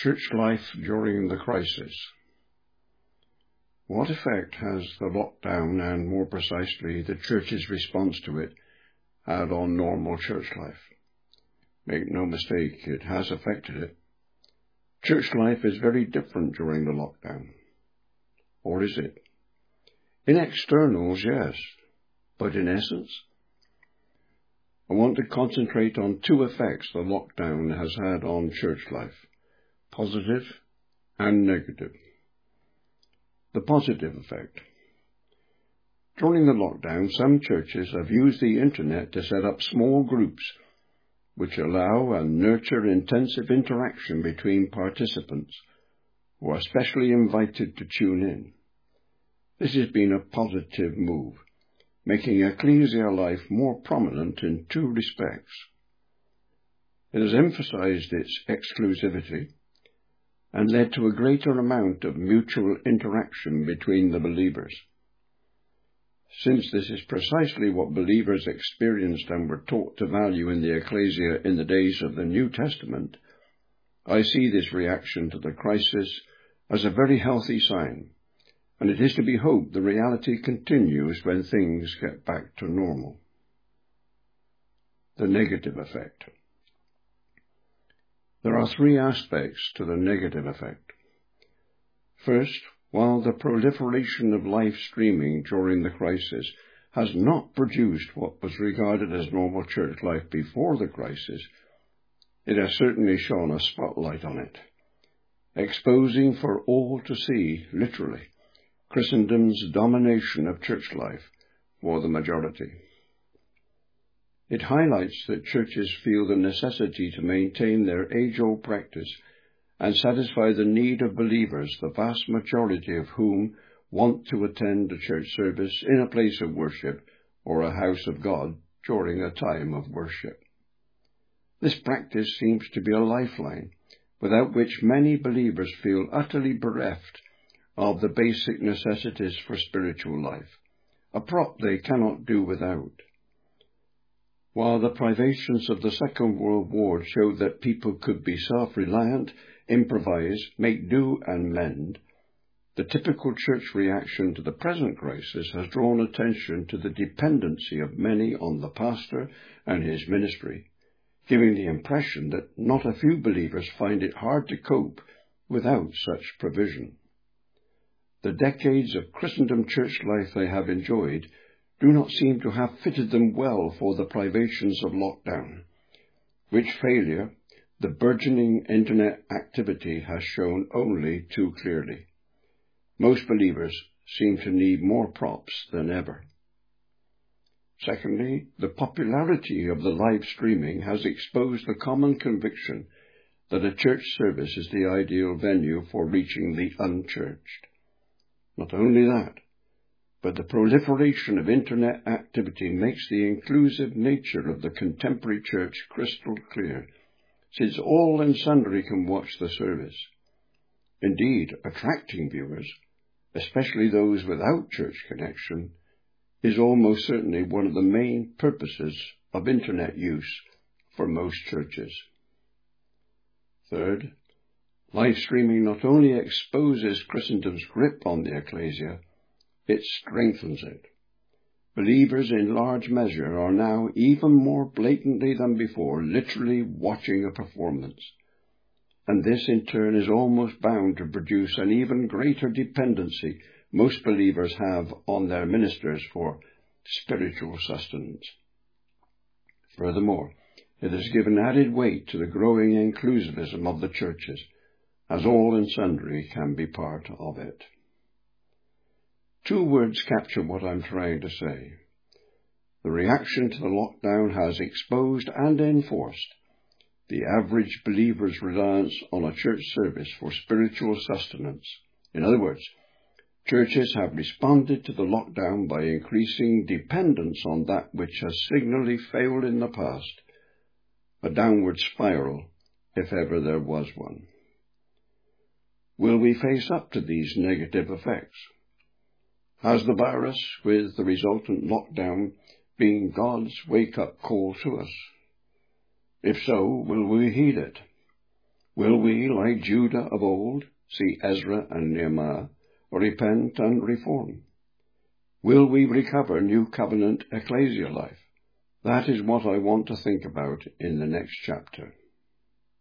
Church life during the crisis. What effect has the lockdown, and more precisely the Church's response to it, had on normal church life? Make no mistake, it has affected it. Church life is very different during the lockdown. Or is it? In externals, yes, but in essence? I want to concentrate on two effects the lockdown has had on church life, positive and negative. The positive effect. During the lockdown, some churches have used the internet to set up small groups which allow and nurture intensive interaction between participants who are specially invited to tune in. This has been a positive move, making ecclesial life more prominent in two respects. It has emphasized its exclusivity and led to a greater amount of mutual interaction between the believers. Since this is precisely what believers experienced and were taught to value in the ecclesia in the days of the New Testament, I see this reaction to the crisis as a very healthy sign, and it is to be hoped the reality continues when things get back to normal. The negative effect. There are three aspects to the negative effect. First, while the proliferation of live streaming during the crisis has not produced what was regarded as normal church life before the crisis, it has certainly shone a spotlight on it, exposing for all to see, literally, Christendom's domination of church life for the majority. It highlights that churches feel the necessity to maintain their age-old practice and satisfy the need of believers, the vast majority of whom want to attend a church service in a place of worship or a house of God during a time of worship. This practice seems to be a lifeline, without which many believers feel utterly bereft of the basic necessities for spiritual life, a prop they cannot do without. While the privations of the Second World War showed that people could be self-reliant, improvise, make do and mend, the typical church reaction to the present crisis has drawn attention to the dependency of many on the pastor and his ministry, giving the impression that not a few believers find it hard to cope without such provision. The decades of Christendom church life they have enjoyed do not seem to have fitted them well for the privations of lockdown, which failure the burgeoning internet activity has shown only too clearly. Most believers seem to need more props than ever. Secondly, the popularity of the live streaming has exposed the common conviction that a church service is the ideal venue for reaching the unchurched. Not only that, but the proliferation of internet activity makes the inclusive nature of the contemporary church crystal clear, since all and sundry can watch the service. Indeed, attracting viewers, especially those without church connection, is almost certainly one of the main purposes of internet use for most churches. Third, live streaming not only exposes Christendom's grip on the ecclesia, it strengthens it. Believers in large measure are now even more blatantly than before literally watching a performance, and this in turn is almost bound to produce an even greater dependency most believers have on their ministers for spiritual sustenance. Furthermore, it has given added weight to the growing inclusivism of the churches, as all and sundry can be part of it. Two words capture what I'm trying to say. The reaction to the lockdown has exposed and enforced the average believer's reliance on a church service for spiritual sustenance. In other words, churches have responded to the lockdown by increasing dependence on that which has signally failed in the past, a downward spiral, if ever there was one. Will we face up to these negative effects? Has the virus, with the resultant lockdown, been God's wake-up call to us? If so, will we heed it? Will we, like Judah of old, see Ezra and Nehemiah, repent and reform? Will we recover New Covenant ecclesial life? That is what I want to think about in the next chapter.